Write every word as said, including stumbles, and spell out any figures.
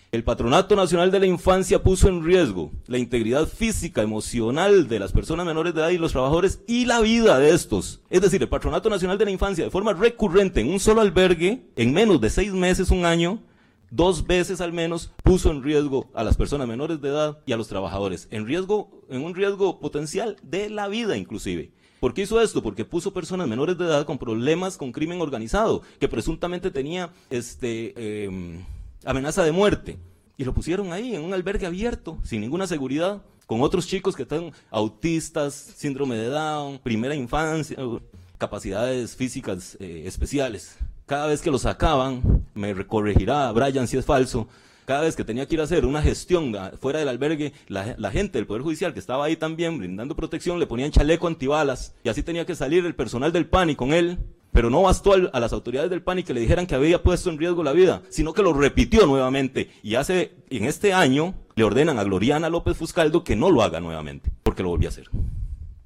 El Patronato Nacional de la Infancia puso en riesgo la integridad física, emocional de las personas menores de edad y los trabajadores y la vida de estos. Es decir, el Patronato Nacional de la Infancia, de forma recurrente, en un solo albergue, en menos de seis meses, un año, dos veces al menos, puso en riesgo a las personas menores de edad y a los trabajadores. En riesgo, en un riesgo potencial de la vida, inclusive. ¿Por qué hizo esto? Porque puso personas menores de edad con problemas con crimen organizado, que presuntamente tenía este... Eh, amenaza de muerte, y lo pusieron ahí en un albergue abierto, sin ninguna seguridad, con otros chicos que están autistas, síndrome de Down, primera infancia, capacidades físicas eh, especiales. Cada vez que lo sacaban, me corregirá Brian si es falso, cada vez que tenía que ir a hacer una gestión fuera del albergue, la, la gente del Poder Judicial que estaba ahí también brindando protección, le ponían chaleco antibalas, y así tenía que salir el personal del P A N I con él. Pero no bastó al, a las autoridades del P A N I que le dijeran que había puesto en riesgo la vida, sino que lo repitió nuevamente. Y hace, en este año, le ordenan a Gloriana López Fuscaldo que no lo haga nuevamente, porque lo volvió a hacer.